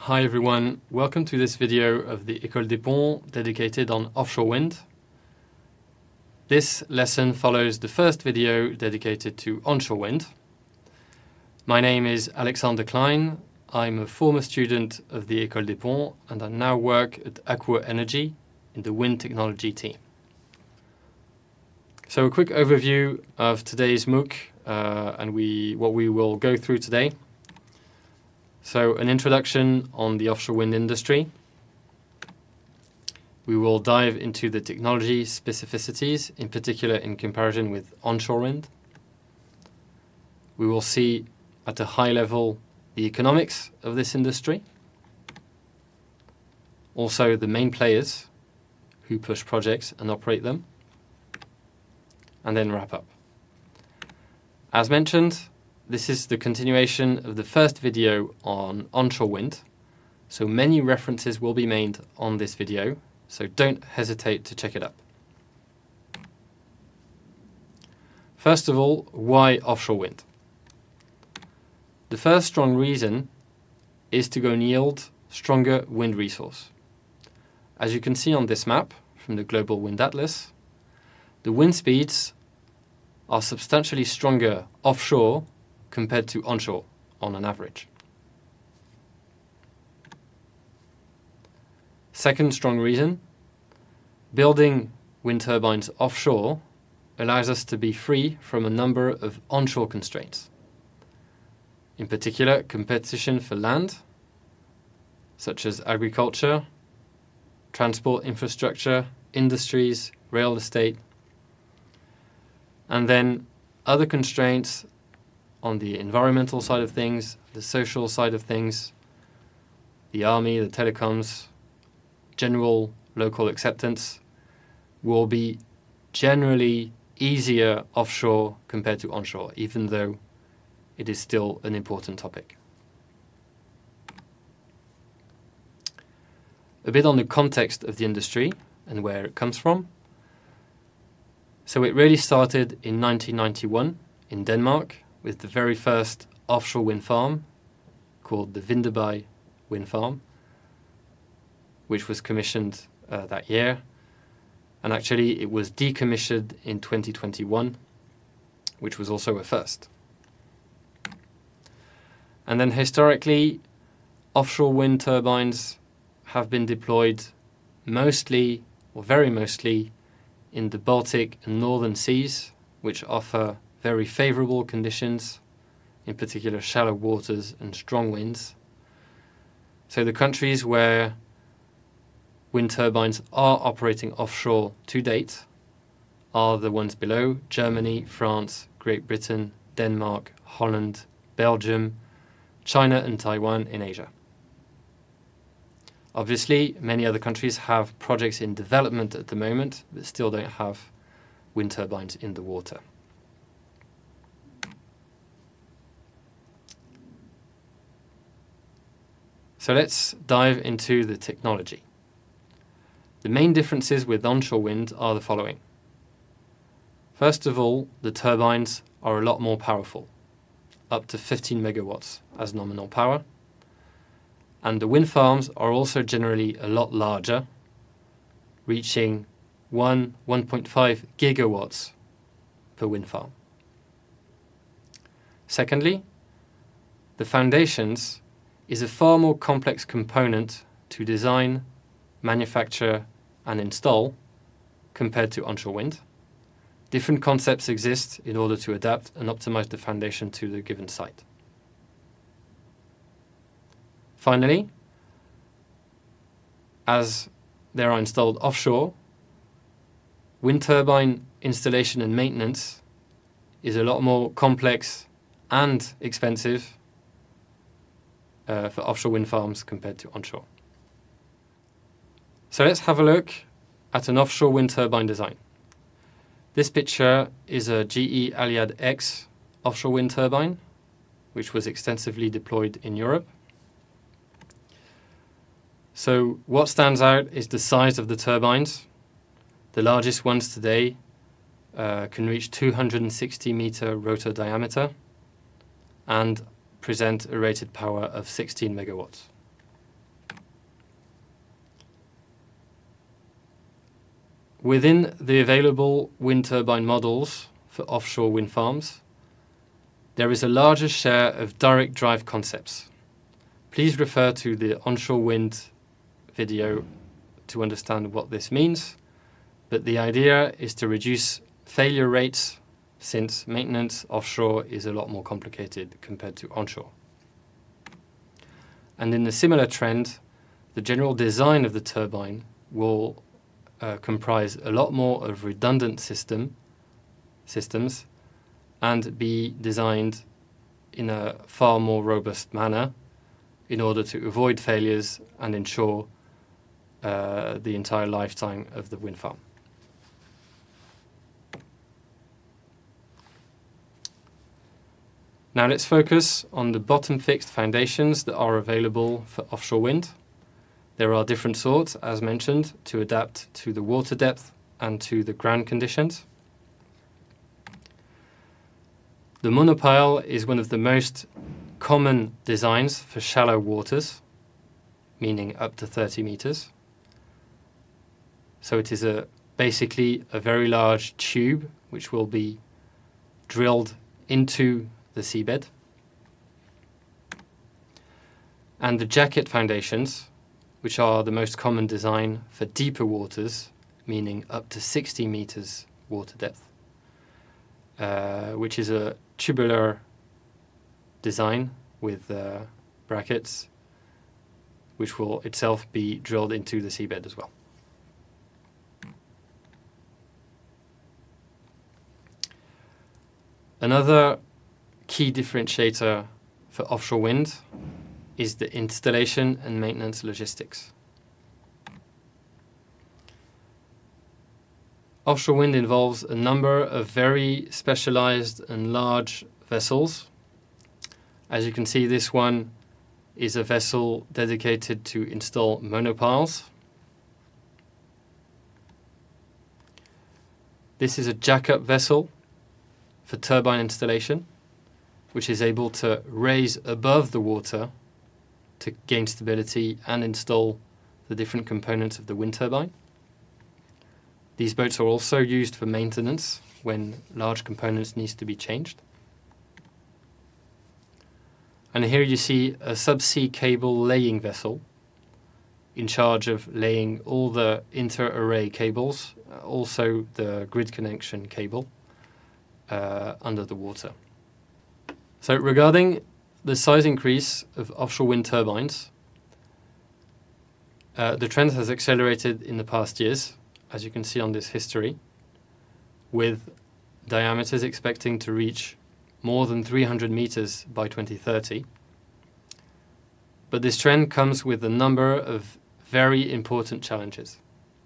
Hi everyone, welcome to this video of the École des Ponts dedicated on offshore wind. This lesson follows the first video dedicated to onshore wind. My name is Alexander Klein. I'm a former student of the École des Ponts and I now work at Aqua Energy in the wind technology team. So a quick overview of today's MOOC and what we will go through today. So an introduction on the offshore wind industry. We will dive into the technology specificities, in particular in comparison with onshore wind. We will see at a high level the economics of this industry. Also the main players who push projects and operate them. And then wrap up. As mentioned, this is the continuation of the first video on onshore wind, so many references will be made on this video, so don't hesitate to check it up. First of all, why offshore wind? The first strong reason is to go and yield stronger wind resource. As you can see on this map from the Global Wind Atlas, the wind speeds are substantially stronger offshore compared to onshore on an average. Second strong reason, building wind turbines offshore allows us to be free from a number of onshore constraints. In particular, competition for land, such as agriculture, transport infrastructure, industries, real estate, and then other constraints on the environmental side of things, the social side of things, the army, the telecoms, general local acceptance will be generally easier offshore compared to onshore, even though it is still an important topic. A bit on the context of the industry and where it comes from. So it really started in 1991 in Denmark with the very first offshore wind farm called the Vindeby wind farm, which was commissioned that year. And actually it was decommissioned in 2021, which was also a first. And then historically, offshore wind turbines have been deployed mostly, or very mostly, in the Baltic and Northern Seas, which offer very favorable conditions, in particular shallow waters and strong winds. So the countries where wind turbines are operating offshore to date are the ones below: Germany, France, Great Britain, Denmark, Holland, Belgium, China and Taiwan in Asia. Obviously, many other countries have projects in development at the moment, but still don't have wind turbines in the water. So let's dive into the technology. The main differences with onshore wind are the following. First of all, the turbines are a lot more powerful, up to 15 megawatts as nominal power. And the wind farms are also generally a lot larger, reaching 1.5 gigawatts per wind farm. Secondly, the foundations is a far more complex component to design, manufacture and install compared to onshore wind. Different concepts exist in order to adapt and optimize the foundation to the given site. Finally, as they are installed offshore, wind turbine installation and maintenance is a lot more complex and expensive for offshore wind farms compared to onshore. So let's have a look at an offshore wind turbine design. This picture is a GE Alliad X offshore wind turbine, which was extensively deployed in Europe. So what stands out is the size of the turbines. The largest ones today can reach 260 meter rotor diameter and present a rated power of 16 megawatts. Within the available wind turbine models for offshore wind farms, there is a larger share of direct drive concepts. Please refer to the onshore wind video to understand what this means, but the idea is to reduce failure rates since maintenance offshore is a lot more complicated compared to onshore. And in a similar trend, the general design of the turbine will comprise a lot more of redundant systems and be designed in a far more robust manner in order to avoid failures and ensure the entire lifetime of the wind farm. Now let's focus on the bottom-fixed foundations that are available for offshore wind. There are different sorts, as mentioned, to adapt to the water depth and to the ground conditions. The monopile is one of the most common designs for shallow waters, meaning up to 30 meters. So it is basically a very large tube which will be drilled into the seabed. And the jacket foundations, which are the most common design for deeper waters, meaning up to 60 meters water depth, which is a tubular design with brackets, which will itself be drilled into the seabed as well. Another key differentiator for offshore wind is the installation and maintenance logistics. Offshore wind involves a number of very specialized and large vessels. As you can see, this one is a vessel dedicated to install monopiles. This is a jack-up vessel for turbine installation, which is able to raise above the water to gain stability and install the different components of the wind turbine. These boats are also used for maintenance when large components need to be changed. And here you see a subsea cable laying vessel in charge of laying all the inter-array cables, also the grid connection cable, under the water. So regarding the size increase of offshore wind turbines, the trend has accelerated in the past years, as you can see on this history, with diameters expecting to reach more than 300 meters by 2030. But this trend comes with a number of very important challenges.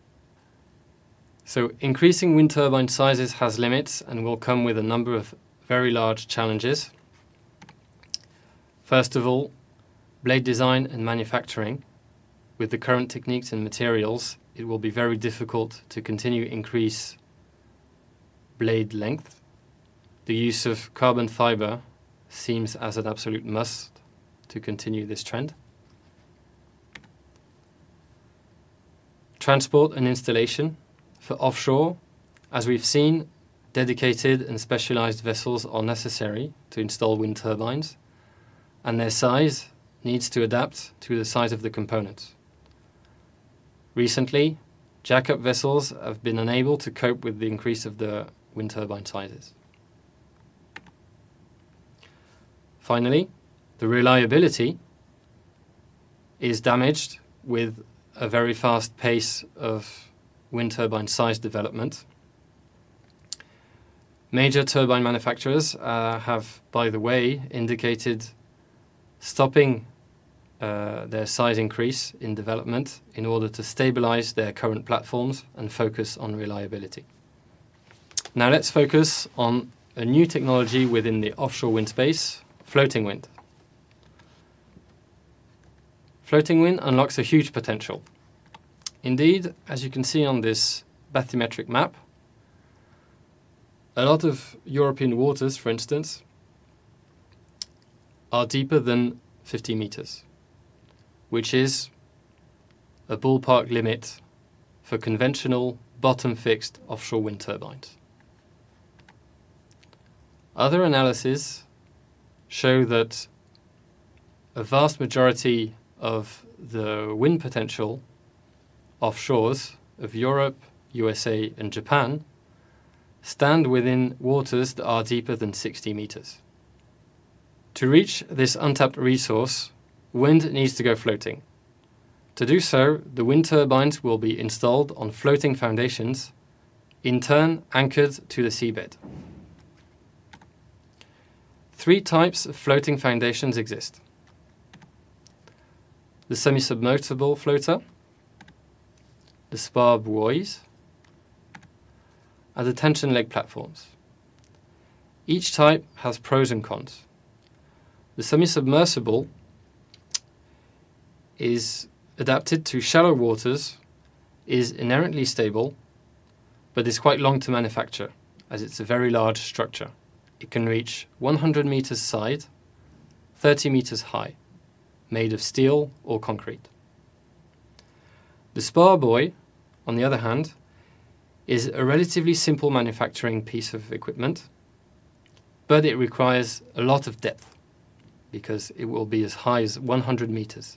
So increasing wind turbine sizes has limits and will come with a number of very large challenges. First of all, blade design and manufacturing. With the current techniques and materials, it will be very difficult to continue increase blade length. The use of carbon fiber seems as an absolute must to continue this trend. Transport and installation. For offshore, as we've seen, dedicated and specialized vessels are necessary to install wind turbines, and their size needs to adapt to the size of the components. Recently, jack-up vessels have been unable to cope with the increase of the wind turbine sizes. Finally, the reliability is damaged with a very fast pace of wind turbine size development. Major turbine manufacturers have, by the way, indicated stopping their size increase in development in order to stabilize their current platforms and focus on reliability. Now let's focus on a new technology within the offshore wind space, floating wind. Floating wind unlocks a huge potential. Indeed, as you can see on this bathymetric map, a lot of European waters, for instance, are deeper than 50 meters, which is a ballpark limit for conventional bottom-fixed offshore wind turbines. Other analyses show that a vast majority of the wind potential offshores of Europe, USA and Japan stand within waters that are deeper than 60 meters. To reach this untapped resource, wind needs to go floating. To do so, the wind turbines will be installed on floating foundations, in turn anchored to the seabed. Three types of floating foundations exist: the semi-submersible floater, the spar buoys, and the tension leg platforms. Each type has pros and cons. The semi-submersible is adapted to shallow waters, is inherently stable, but is quite long to manufacture, as it's a very large structure. It can reach 100 meters side, 30 meters high, made of steel or concrete. The spar buoy, on the other hand, is a relatively simple manufacturing piece of equipment, but it requires a lot of depth because it will be as high as 100 meters.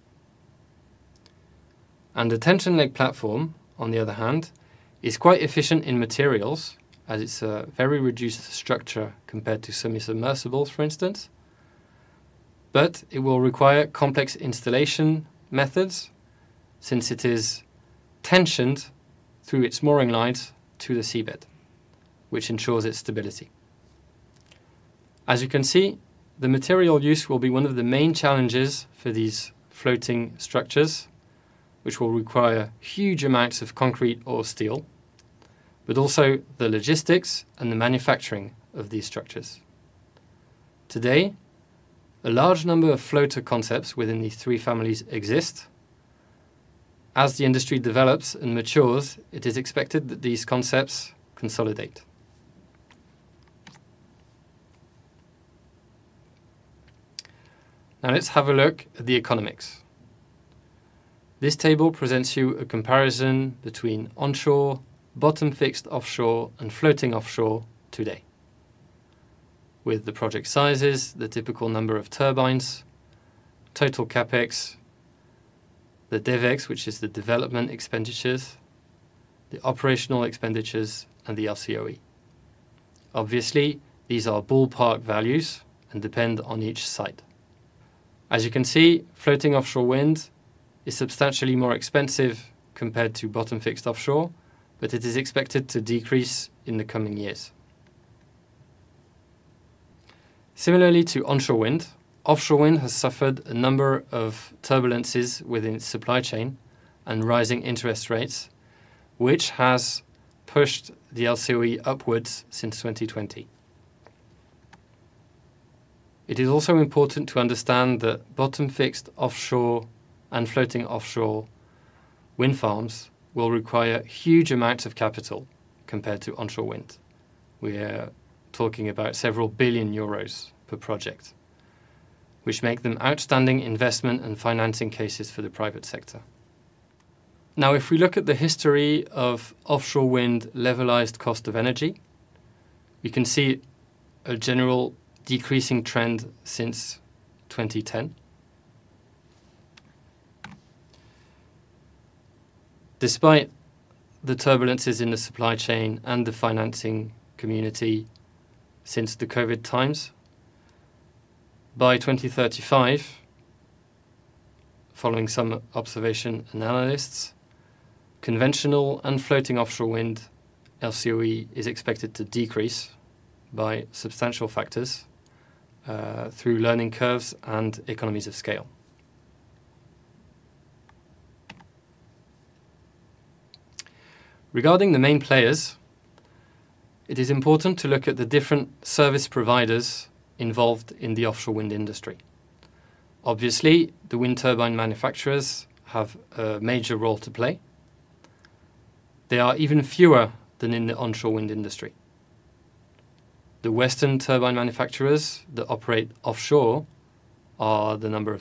And the tension leg platform, on the other hand, is quite efficient in materials, as it's a very reduced structure compared to semi-submersibles, for instance, but it will require complex installation methods since it is tensioned through its mooring lines to the seabed, which ensures its stability. As you can see, the material use will be one of the main challenges for these floating structures, which will require huge amounts of concrete or steel, but also the logistics and the manufacturing of these structures. Today, a large number of floater concepts within these three families exist. As the industry develops and matures, it is expected that these concepts consolidate. Now let's have a look at the economics. This table presents you a comparison between onshore, bottom-fixed offshore and floating offshore today, with the project sizes, the typical number of turbines, total capex, the DevEx, which is the development expenditures, the operational expenditures, and the LCOE. Obviously, these are ballpark values and depend on each site. As you can see, floating offshore wind is substantially more expensive compared to bottom-fixed offshore, but it is expected to decrease in the coming years. Similarly to onshore wind, offshore wind has suffered a number of turbulences within its supply chain and rising interest rates, which has pushed the LCOE upwards since 2020. It is also important to understand that bottom-fixed offshore and floating offshore wind farms will require huge amounts of capital compared to onshore wind. We are talking about several billion euros per project, which make them outstanding investment and financing cases for the private sector. Now, if we look at the history of offshore wind levelized cost of energy, we can see a general decreasing trend since 2010. Despite the turbulences in the supply chain and the financing community since the COVID times, by 2035, following some observation and analysts, conventional and floating offshore wind LCOE is expected to decrease by substantial factors through learning curves and economies of scale. Regarding the main players, it is important to look at the different service providers involved in the offshore wind industry. Obviously, the wind turbine manufacturers have a major role to play. They are even fewer than in the onshore wind industry. The Western turbine manufacturers that operate offshore are the number of 3: Vestas, GE Vernova, and Siemens Energy.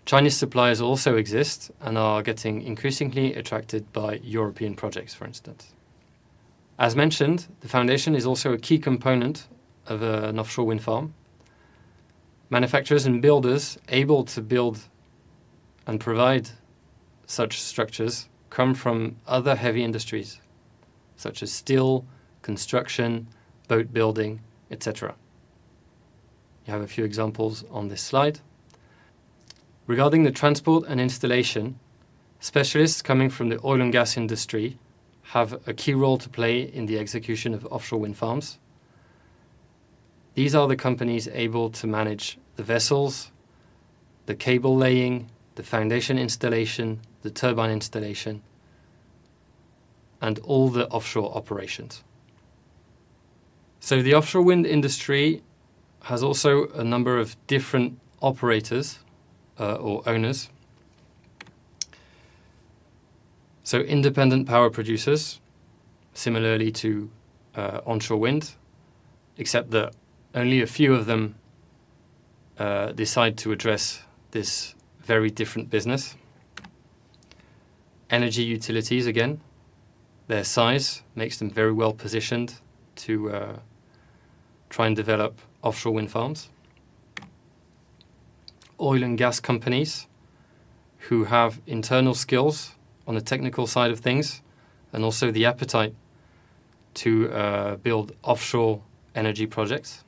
Chinese suppliers also exist and are getting increasingly attracted by European projects, for instance. As mentioned, the foundation is also a key component of an offshore wind farm. Manufacturers and builders able to build and provide such structures come from other heavy industries, such as steel, construction, boat building, etc. You have a few examples on this slide. Regarding the transport and installation, specialists coming from the oil and gas industry have a key role to play in the execution of offshore wind farms. These are the companies able to manage the vessels, the cable laying, the foundation installation, the turbine installation, and all the offshore operations. So the offshore wind industry has also a number of different operators or owners. So independent power producers, similarly to onshore wind, except that only a few of them decide to address this very different business. Energy utilities, again, their size makes them very well positioned to try and develop offshore wind farms. Oil and gas companies who have internal skills on the technical side of things and also the appetite to build offshore energy projects.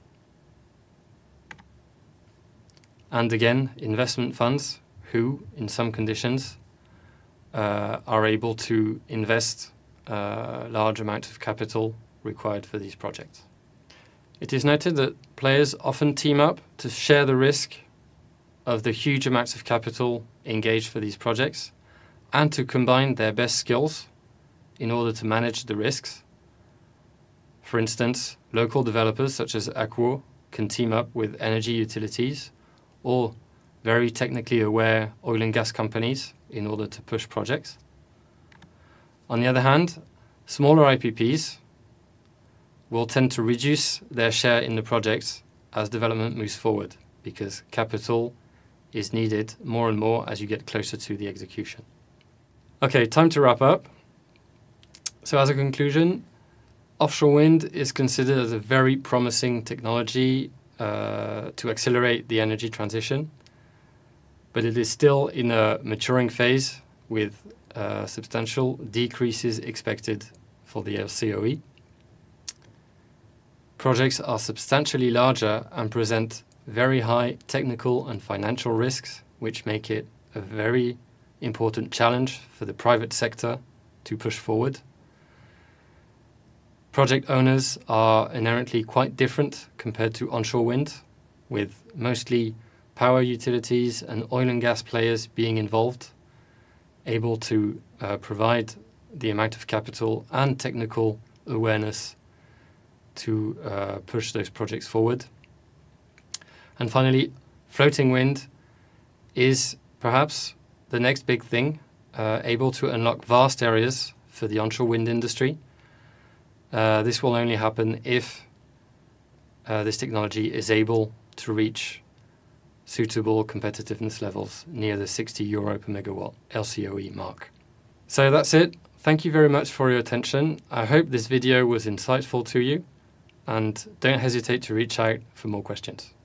And again, investment funds who, in some conditions, are able to invest large amounts of capital required for these projects. It is noted that players often team up to share the risk of the huge amounts of capital engaged for these projects and to combine their best skills in order to manage the risks. For instance, local developers such as Akuo can team up with energy utilities or very technically aware oil and gas companies in order to push projects. On the other hand, smaller IPPs will tend to reduce their share in the projects as development moves forward because capital is needed more and more as you get closer to the execution. Okay, time to wrap up. So as a conclusion, offshore wind is considered as a very promising technology to accelerate the energy transition, but it is still in a maturing phase with substantial decreases expected for the LCOE. Projects are substantially larger and present very high technical and financial risks, which make it a very important challenge for the private sector to push forward. Project owners are inherently quite different compared to onshore wind, with mostly power utilities and oil and gas players being involved, able to provide the amount of capital and technical awareness to push those projects forward. And finally, floating wind is perhaps the next big thing, able to unlock vast areas for the onshore wind industry. This will only happen if this technology is able to reach suitable competitiveness levels near the €60 per megawatt LCOE mark. So that's it. Thank you very much for your attention. I hope this video was insightful to you, and don't hesitate to reach out for more questions.